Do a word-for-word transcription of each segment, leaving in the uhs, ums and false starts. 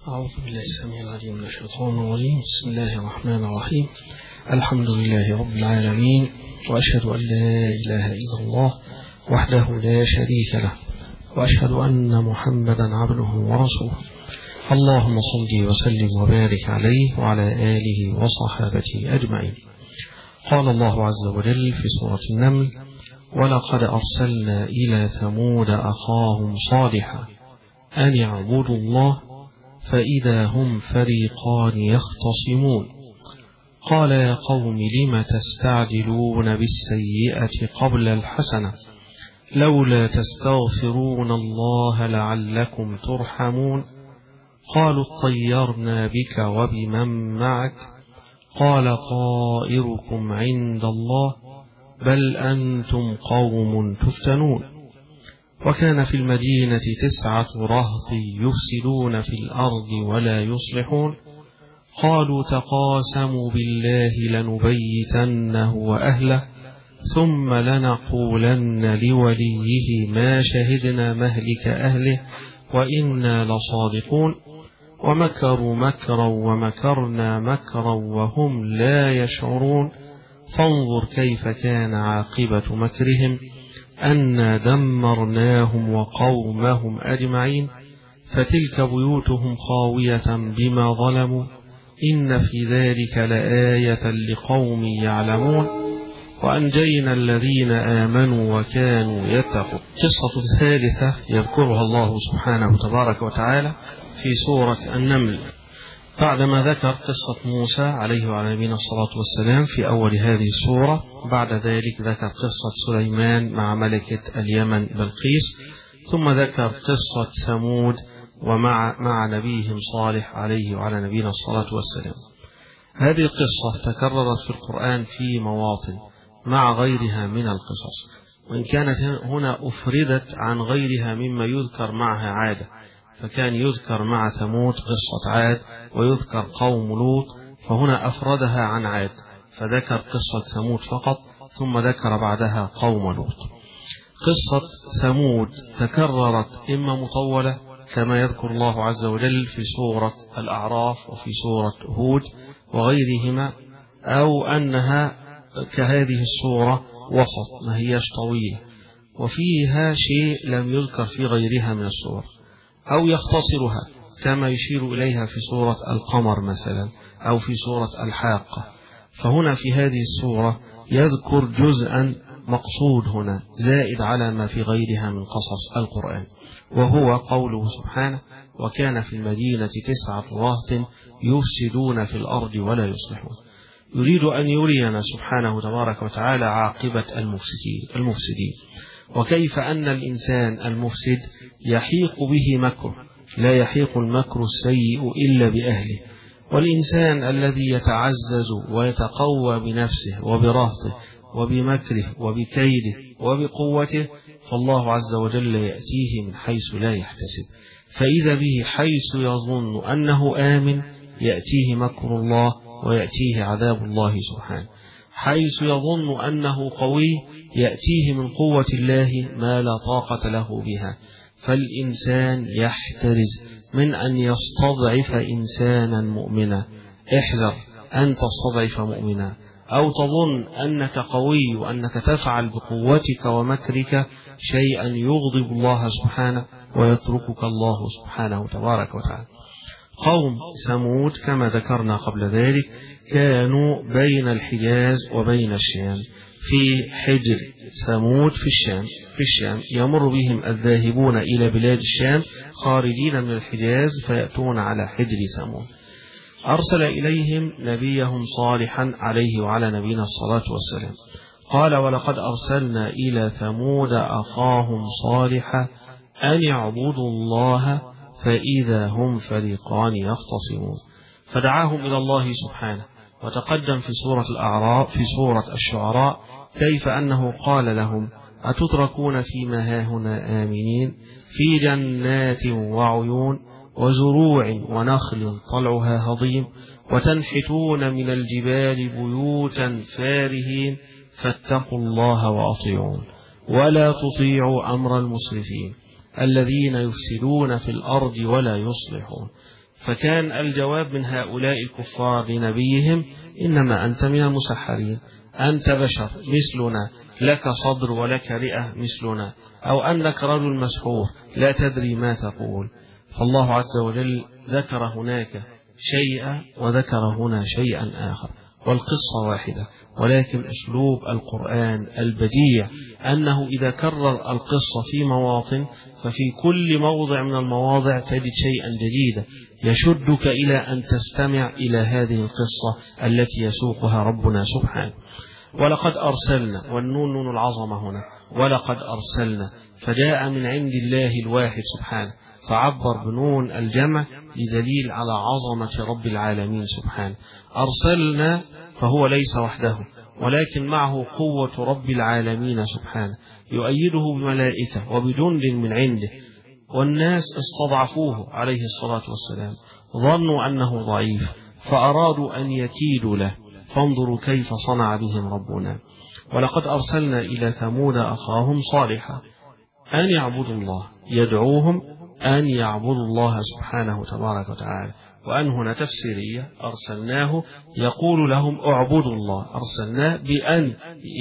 أعوذ بالله السميع العليم من الشيطان الرجيم. بسم الله الرحمن الرحيم. الحمد لله رب العالمين، وأشهد أن لا إله إلا الله وحده لا شريك له، وأشهد أن محمدا عبده ورسوله. اللهم صل وسلم وبارك عليه وعلى آله وصحابته أجمعين. قال الله عز وجل في سورة النمل: ولقد أرسلنا إلى ثمود أخاهم صالحا أن اعبدوا الله فإذا هم فريقان يختصمون. قال يا قوم لم تستعجلون بالسيئة قبل الحسنة لولا تستغفرون الله لعلكم ترحمون. قالوا اطيرنا بك وبمن معك قال طائركم عند الله بل أنتم قوم تفتنون. وكان في المدينة تسعة رهط يفسدون في الأرض ولا يصلحون. قالوا تقاسموا بالله لنبيتنه وأهله ثم لنقولن لوليه ما شهدنا مهلك أهله وإنا لصادقون. ومكروا مكرا ومكرنا مكرا وهم لا يشعرون. فانظر كيف كان عاقبة مكرهم أنا دمرناهم وقومهم أجمعين. فتلك بيوتهم خاوية بما ظلموا إن في ذلك لآية لقوم يعلمون. وأنجينا الذين آمنوا وكانوا يتقون. قصة الثالثة يذكرها الله سبحانه تبارك وتعالى في سورة النمل بعدما ذكر قصة موسى عليه وعلى نبينا الصلاة والسلام في أول هذه السورة. بعد ذلك ذكر قصة سليمان مع ملكة اليمن بلقيس، ثم ذكر قصة ثمود ومع مع نبيهم صالح عليه وعلى نبينا الصلاة والسلام. هذه القصة تكررت في القرآن في مواطن مع غيرها من القصص، وإن كانت هنا أفردت عن غيرها مما يذكر معها عادة، فكان يذكر مع ثمود قصة عاد ويذكر قوم لوط، فهنا أفردها عن عاد فذكر قصة ثمود فقط ثم ذكر بعدها قوم لوط. قصة ثمود تكررت إما مطولة كما يذكر الله عز وجل في سورة الأعراف وفي سورة هود وغيرهما، أو أنها كهذه السورة وسط ما هيش طويلة وفيها شيء لم يذكر في غيرها من السور، أو يختصرها كما يشير إليها في سورة القمر مثلا أو في سورة الحاقة. فهنا في هذه السورة يذكر جزءا مقصود هنا زائد على ما في غيرها من قصص القرآن، وهو قوله سبحانه: وكان في المدينة تسعة رهط يفسدون في الأرض ولا يصلحون. يريد أن يرينا سبحانه تبارك وتعالى عاقبة المفسدين المفسدين وكيف أن الإنسان المفسد يحيق به مكر، لا يحيق المكر السيء إلا بأهله. والإنسان الذي يتعزز ويتقوى بنفسه وبرهطه وبمكره وبكيده وبقوته فالله عز وجل يأتيه من حيث لا يحتسب، فإذا به حيث يظن أنه آمن يأتيه مكر الله ويأتيه عذاب الله سبحانه، حيث يظن أنه قوي يأتيه من قوة الله ما لا طاقة له بها. فالإنسان يحترز من أن يستضعف إنسانا مؤمنا. احذر أن تستضعف مؤمنا أو تظن أنك قوي وأنك تفعل بقوتك ومكرك شيئا يغضب الله سبحانه ويتركك الله سبحانه تبارك وتعالى. قوم ثمود كما ذكرنا قبل ذلك كانوا بين الحجاز وبين الشام، في حجر ثمود في الشام في الشام يمر بهم الذاهبون إلى بلاد الشام خارجين من الحجاز فيأتون على حجر ثمود. أرسل إليهم نبيهم صالحا عليه وعلى نبينا الصلاة والسلام. قال: ولقد أرسلنا إلى ثمود أخاهم صالحا أن اعبدوا الله فإذا هم فريقان يختصمون. فدعاهم إلى الله سبحانه. وتقدم في سورة الأعراف في سورة الشعراء كيف أنه قال لهم: أتتركون فيما هاهنا آمنين في جنات وعيون وزروع ونخل طلعها هضيم وتنحتون من الجبال بيوتا فارهين فاتقوا الله وأطيعون ولا تطيعوا أمر المسرفين الذين يفسدون في الأرض ولا يصلحون. فكان الجواب من هؤلاء الكفار لنبيهم: إنما أنت من المسحرين، أنت بشر مثلنا، لك صدر ولك رئة مثلنا، أو أنك رجل مسحور لا تدري ما تقول. فالله عز وجل ذكر هناك شيئا وذكر هنا شيئا آخر، والقصة واحدة، ولكن أسلوب القرآن البديع أنه إذا كرر القصة في مواطن ففي كل موضع من المواضع تجد شيئا جديدا يشدك إلى أن تستمع إلى هذه القصة التي يسوقها ربنا سبحانه. ولقد أرسلنا، والنون نون العظمة هنا، ولقد أرسلنا، فجاء من عند الله الواحد سبحانه، فعبر بنون الجمع لدليل على عظمة رب العالمين سبحانه. أرسلنا فهو ليس وحده، ولكن معه قوة رب العالمين سبحانه، يؤيده بملائكة وبجند من عنده. والناس استضعفوه عليه الصلاة والسلام، ظنوا أنه ضعيف فأرادوا أن يكيدوا له، فانظروا كيف صنع بهم ربنا. ولقد أرسلنا إلى ثمود أخاهم صالحا أن يعبدوا الله، يدعوهم أن يعبدوا الله سبحانه تبارك وتعالى. وأن هنا تفسيرية، أرسلناه يقول لهم اعبدوا الله، أرسلناه بأن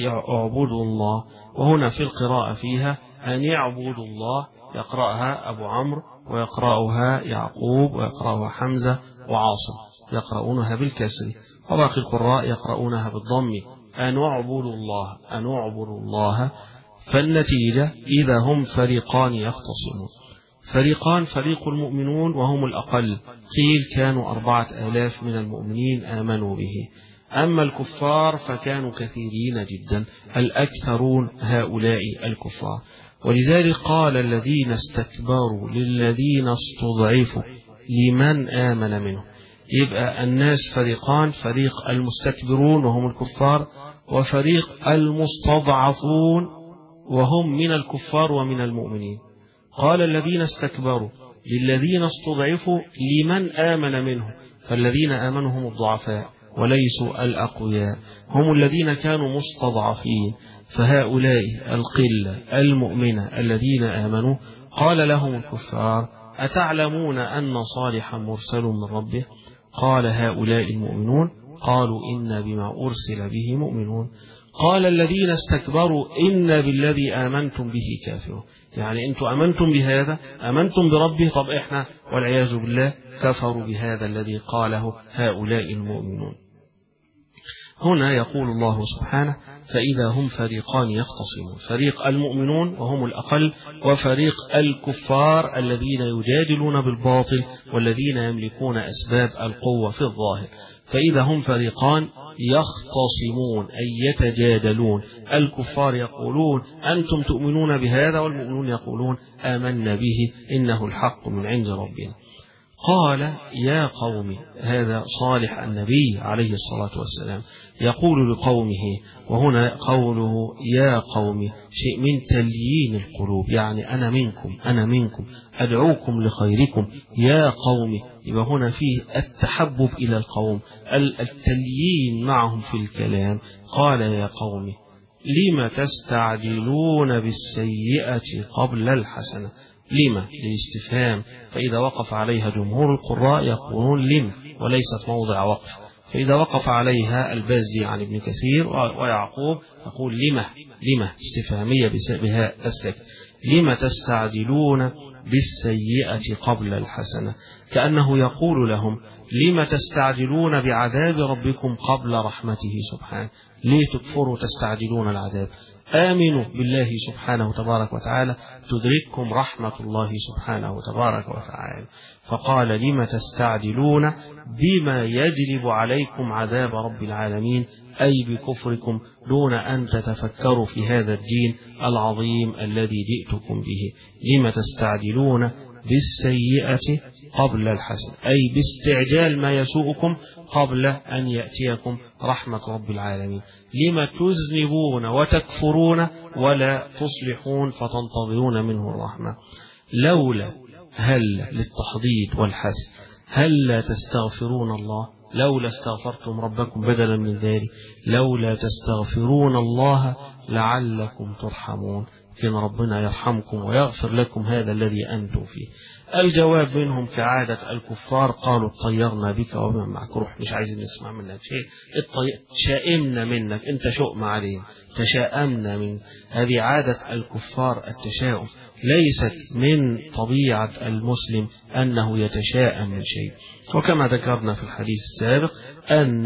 يعبدوا الله. وهنا في القراءة فيها أن يعبدوا الله، يقرأها أبو عمرو ويقرأها يعقوب ويقرأها حمزة وعاصم، يقرؤونها بالكسر، وباقي القراء يقرؤونها بالضم، أن اعبدوا الله، أن اعبدوا الله. فالنتيجة إذا هم فريقان يختصمون، فريقان: فريق المؤمنون وهم الأقل، قيل كانوا أربعة آلاف من المؤمنين آمنوا به، أما الكفار فكانوا كثيرين جدا، الأكثرون هؤلاء الكفار. ولذلك قال الذين استكبروا للذين استضعفوا لمن آمن منهم. يبقى الناس فريقان: فريق المستكبرون وهم الكفار، وفريق المستضعفون وهم من الكفار ومن المؤمنين. قال الذين استكبروا للذين استضعفوا لمن آمن منهم، فالذين آمنوا هم الضعفاء وليسوا الأقوياء، هم الذين كانوا مستضعفين، فهؤلاء القلة المؤمنة الذين آمنوا. قال لهم الكفار: أتعلمون أن صالحا مرسل من ربه؟ قال هؤلاء المؤمنون: قالوا إنا بما أرسل به مؤمنون. قال الذين استكبروا إنا بالذي آمنتم به كافرون. يعني أنتم أمنتم بهذا، أمنتم بربه، طب إحنا والعياذ بالله كفروا بهذا الذي قاله هؤلاء المؤمنون. هنا يقول الله سبحانه: فإذا هم فريقان يختصمون، فريق المؤمنون وهم الأقل، وفريق الكفار الذين يجادلون بالباطل والذين يملكون أسباب القوة في الظاهر. فإذا هم فريقان يختصمون أي يتجادلون، الكفار يقولون أنتم تؤمنون بهذا، والمؤمنون يقولون آمنا به إنه الحق من عند ربنا. قال: يا قوم، هذا صالح النبي عليه الصلاة والسلام يقول لقومه، وهنا قوله يا قوم شيء من تليين القلوب، يعني أنا منكم، أنا منكم أدعوكم لخيركم يا قوم. يبقى هنا فيه التحبب إلى القوم، التليين معهم في الكلام. قال: يا قوم لم تستعجلون بالسيئة قبل الحسنة. لما للاستفهام، فإذا وقف عليها جمهور القراء يقولون لم، وليست موضع وقف، فإذا وقف عليها البزي عن ابن كثير ويعقوب يقول لما، لما استفهامية بها السكت. لما تستعجلون بالسيئة قبل الحسنة، كأنه يقول لهم لما تستعجلون بعذاب ربكم قبل رحمته سبحانه، ليه تكفروا تستعجلون العذاب؟ آمنوا بالله سبحانه تبارك وتعالى تدرككم رحمة الله سبحانه تبارك وتعالى. فقال: لما تستعجلون بما يجلب عليكم عذاب رب العالمين، أي بكفركم دون أن تتفكروا في هذا الدين العظيم الذي جئتكم به. لما تستعجلون بالسيئة قبل الحسن، أي باستعجال ما يسوءكم قبل أن يأتيكم رحمة رب العالمين. لما تذنبون وتكفرون ولا تصلحون فتنتظرون منه الرحمة. لولا، هل للتحضيض والحث، هل لا تستغفرون الله؟ لولا استغفرتم ربكم بدلا من ذلك، لولا تستغفرون الله لعلكم ترحمون. كان ربنا يرحمكم ويغفر لكم هذا الذي أنتم فيه. الجواب منهم كعادة الكفار قالوا اطيرنا بك وبمن معك، روح مش عايزين نسمع منك شيء، تشائمنا منك، انت شؤم علينا، تشائمنا منك. هذه عادة الكفار التشاؤم، ليست من طبيعة المسلم أنه يتشاءم من شيء. وكما ذكرنا في الحديث السابق أن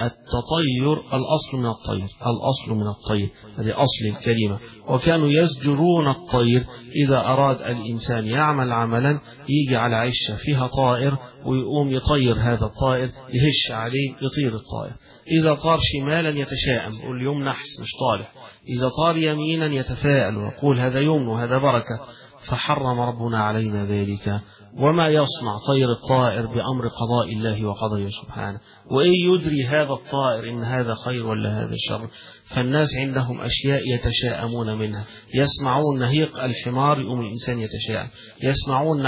التطير الأصل من الطير، الأصل من الطير، هذه أصل الكلمة. وكانوا يزجرون الطير إذا أراد الإنسان يعمل عملا يجي على عشة فيها طائر ويقوم يطير هذا الطائر، يهش عليه يطير الطائر. إذا طار شمالا يتشائم يقول يوم نحس مش طالع، إذا طار يمينا يتفاءل ويقول هذا يمن وهذا بركة. فحرم ربنا علينا ذلك. وما يصنع طير الطائر بأمر قضاء الله وقضيه سبحانه، وإن يدري هذا الطائر إن هذا خير ولا هذا شر. فالناس عندهم أشياء يتشاءمون منها، يسمعون نهيق الحمار يقوم الإنسان يتشاءم، يسمعون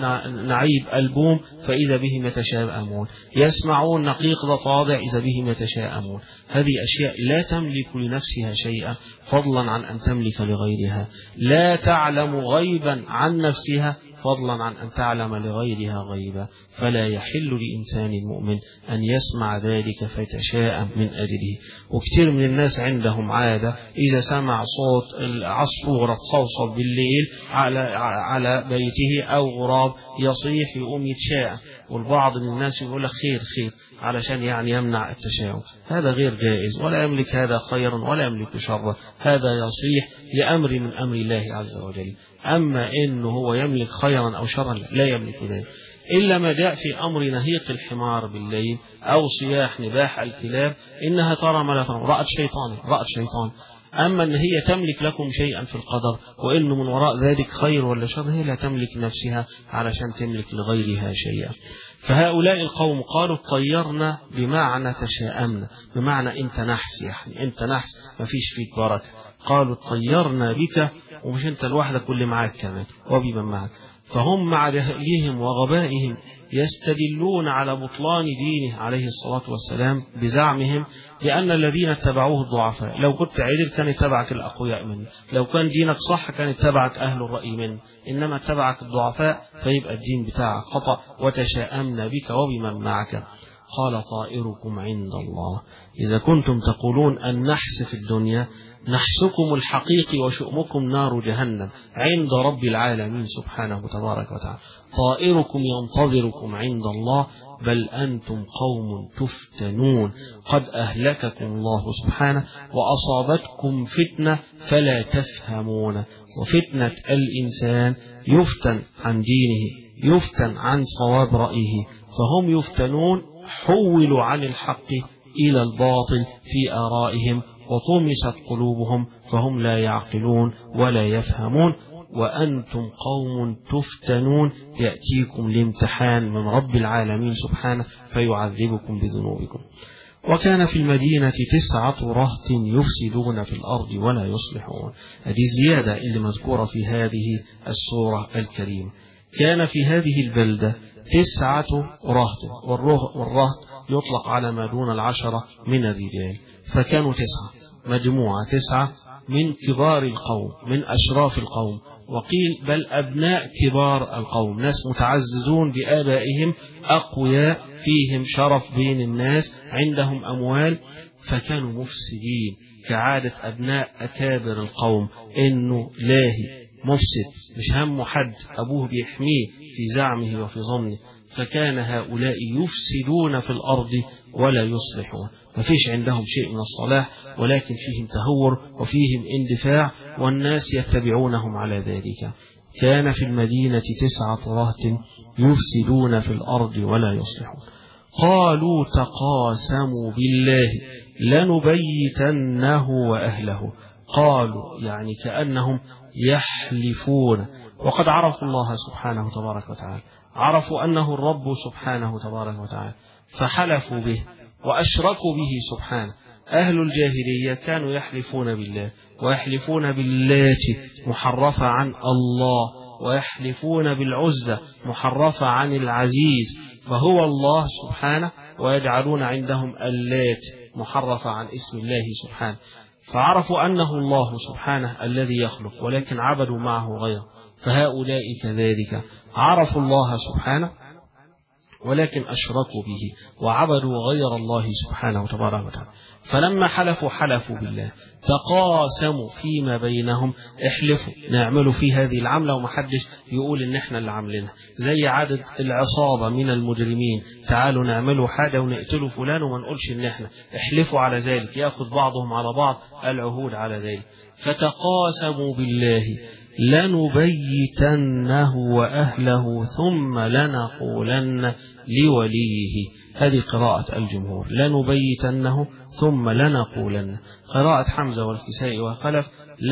نعيب البوم فإذا بهم يتشاءمون، يسمعون نقيق ضفادع إذا بهم يتشاءمون. هذه أشياء لا تملك لنفسها شيئا فضلا عن أن تملك لغيرها، لا تعلم غيبا عن نفسها فضلا عن أن تعلم لغيرها غيبا. فلا يحل لإنسان المؤمن أن يسمع ذلك فيتشاءم من أجله. وكثير من الناس عندهم عادة إذا سمع صوت العصفورة تصوصو بالليل على على بيته أو غراب يصيح يقوم يتشاءم، والبعض من الناس يقول لك خير خير علشان يعني يمنع التشاؤم. هذا غير جائز، ولا يملك هذا خيرا ولا يملك شرا، هذا يصيح لأمر من أمر الله عز وجل. أما إنه هو يملك خيرا أو شرا لا يملك ذلك، إلا ما جاء في أمر نهيق الحمار بالليل أو صياح نباح الكلاب إنها ترى ما لا ترى، رأت شيطان رأت شيطان. أما أن هي تملك لكم شيئا في القدر وإنه من وراء ذلك خير ولا شر، هي لا تملك نفسها علشان تملك لغيرها شيئا. فهؤلاء القوم قالوا طيرنا بمعنى تشاءمنا، بمعنى أنت نحس، يعني أنت نحس ما فيش فيك بركة. قالوا طيرنا بك، ومش أنت لوحدك واللي معاك كمان وبمن معك. فهم مع جهلهم وغبائهم يستدلون على بطلان دينه عليه الصلاة والسلام بزعمهم بأن الذين اتبعوه الضعفاء. لو كنت عدل كان اتبعك الأقوياء منه، لو كان دينك صح كان اتبعك أهل الرأي منه، إنما اتبعك الضعفاء فيبقى الدين بتاعك خطأ. وتشاءمنا بك وبمن معك. قال طائركم عند الله. إذا كنتم تقولون النحس في الدنيا، نحسكم الحقيقي وشؤمكم نار جهنم عند رب العالمين سبحانه وتبارك وتعالى. طائركم ينتظركم عند الله، بل أنتم قوم تفتنون، قد أهلككم الله سبحانه وأصابتكم فتنة فلا تفهمون. وفتنة الإنسان يفتن عن دينه، يفتن عن صواب رأيه، فهم يفتنون، حولوا عن الحق إلى الباطل في آرائهم وطمست قلوبهم فهم لا يعقلون ولا يفهمون. وأنتم قوم تفتنون، يأتيكم الامتحان من رب العالمين سبحانه فيعذبكم بذنوبكم. وكان في المدينة تسعة رهط يفسدون في الأرض ولا يصلحون. هذه الزيادة اللي مذكورة في هذه السورة الكريمة. كان في هذه البلدة تسعة رهط، والرهط يطلق على ما دون العشرة من الرجال، فكانوا تسعة، مجموعة تسعة من كبار القوم، من أشراف القوم، وقيل بل أبناء كبار القوم، ناس متعززون بآبائهم، أقوياء فيهم شرف بين الناس، عندهم أموال، فكانوا مفسدين كعادة أبناء أكابر القوم، إنه لاهي مفسد مش همه حد، أبوه بيحميه في زعمه وفي ظنه. فكان هؤلاء يفسدون في الأرض ولا يصلحون، ما فيش عندهم شيء من الصلاح، ولكن فيهم تهور وفيهم اندفاع، والناس يتبعونهم على ذلك. كان في المدينة تسعة رهط يفسدون في الأرض ولا يصلحون. قالوا تقاسموا بالله لنبيتنه وأهله. قالوا يعني كأنهم يحلفون، وقد عرفوا الله سبحانه تبارك وتعالى، عرفوا أنه الرب سبحانه تبارك وتعالى، فحلفوا به وأشركوا به سبحانه. أهل الجاهلية كانوا يحلفون بالله، ويحلفون باللات محرفة عن الله، ويحلفون بالعزة محرفة عن العزيز فهو الله سبحانه، ويجعلون عندهم اللات محرفة عن اسم الله سبحانه. فعرفوا أنه الله سبحانه الذي يخلق، ولكن عبدوا معه غيره. فهؤلاء كذلك عرفوا الله سبحانه ولكن أشركوا به وعبدوا غير الله سبحانه وتبارك وتعالى. فلما حلفوا حلفوا بالله، تقاسموا فيما بينهم، احلفوا نعملوا في هذه العملة ومحدش يقول ان احنا اللي عاملينها، زي عدد العصابة من المجرمين، تعالوا نعملوا حاجة ونقتلوا فلان وما نقولش ان احنا، احلفوا على ذلك، يأخذ بعضهم على بعض العهود على ذلك. فتقاسموا بالله لنبيتنه وأهله ثم لنقولن لوليه. هذه قراءة الجمهور، لنبيتنه ثم لنقولن. قراءة حمزة والكسائي وخلف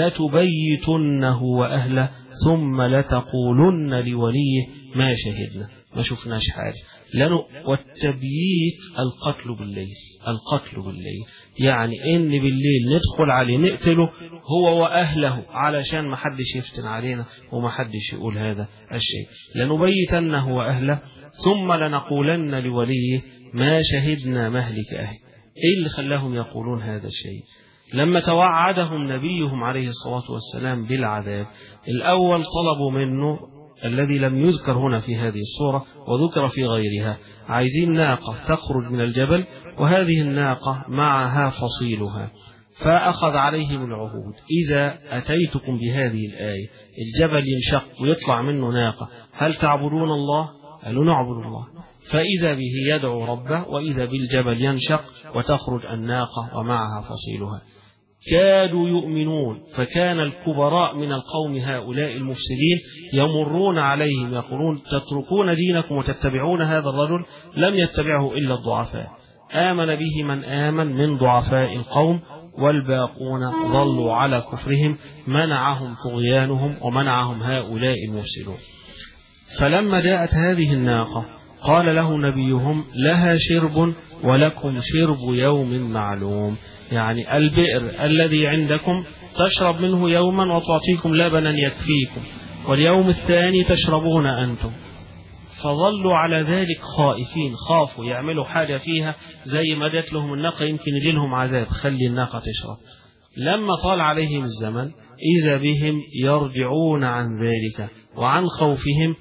لتبيتنه وأهله ثم لتقولن لوليه ما شهدنا، ما شفناش حاجة. لأنه والتبييت القتل بالليل، القتل بالليل يعني إن بالليل ندخل عليه نقتله هو وأهله علشان ما حدش يفتن علينا وما حدش يقول هذا الشيء. لنبيتنه وأهله ثم لنقولن لوليه ما شهدنا مهلك أهل. إيه اللي خلاهم يقولون هذا الشيء؟ لما توعدهم نبيهم عليه الصلاة والسلام بالعذاب، الأول طلبوا منه الذي لم يذكر هنا في هذه الصورة وذكر في غيرها، عايزين ناقة تخرج من الجبل وهذه الناقة معها فصيلها. فأخذ عليهم العهود، إذا أتيتكم بهذه الآية الجبل ينشق ويطلع منه ناقة، هل تعبدون الله؟ قالوا نعبد الله. فإذا به يدعو ربه، وإذا بالجبل ينشق وتخرج الناقة ومعها فصيلها. كادوا يؤمنون، فكان الكبراء من القوم هؤلاء المفسدين يمرون عليهم يقولون تتركون دينكم وتتبعون هذا الرجل؟ لم يتبعه إلا الضعفاء، آمن به من آمن من ضعفاء القوم، والباقون ظلوا على كفرهم، منعهم طغيانهم ومنعهم هؤلاء المفسدون. فلما جاءت هذه الناقة قال له نبيهم لها شرب ولكم شرب يوم معلوم، يعني البئر الذي عندكم تشرب منه يوما وتعطيكم لبنا يكفيكم، واليوم الثاني تشربون أنتم. فظلوا على ذلك خائفين، خافوا يعملوا حاجة فيها زي ما جات لهم الناقة يمكن يجي لهم عذاب، خلي الناقة تشرب. لما طال عليهم الزمن إذا بهم يرجعون عن ذلك وعن خوفهم،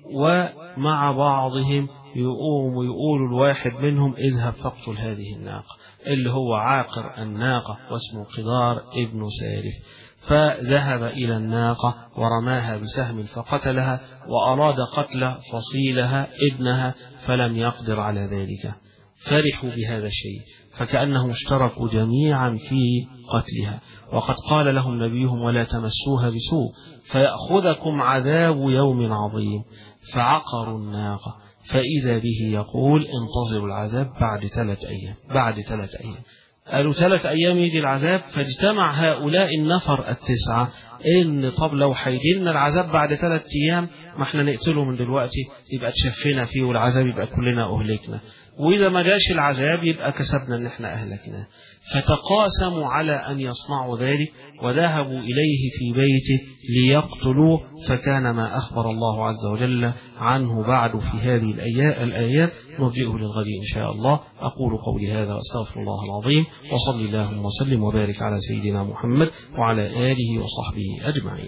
ومع بعضهم يقوم يقول الواحد منهم اذهب فاقتل هذه الناقة، اللي هو عاقر الناقة واسمه قدار ابن سارف. فذهب إلى الناقة ورماها بسهم فقتلها، وأراد قتل فصيلها ابنها فلم يقدر على ذلك. فرحوا بهذا الشيء، فكأنهم اشتركوا جميعا في قتلها. وقد قال لهم نبيهم ولا تمسوها بسوء فيأخذكم عذاب يوم عظيم. فعقروا الناقة، فإذا به يقول انتظروا العذاب بعد ثلاث أيام. بعد ثلاث أيام قالوا ثلاث أيام يجي العذاب. فاجتمع هؤلاء النفر التسعة إن طب لو هيجيلنا العذاب بعد ثلاث أيام ما احنا نقتله من دلوقتي، يبقى تشفينا فيه والعذاب يبقى كلنا أهلكنا، وإذا ما جاش العذاب يبقى كسبنا ان احنا أهلكنا. فتقاسموا على أن يصنعوا ذلك وذهبوا إليه في بيته ليقتلوه. فكان ما أخبر الله عز وجل عنه بعد في هذه الآيات نرجئه للغد إن شاء الله. أقول قولي هذا وأستغفر الله العظيم، وصلي اللهم وسلم وبارك على سيدنا محمد وعلى آله وصحبه أجمعين.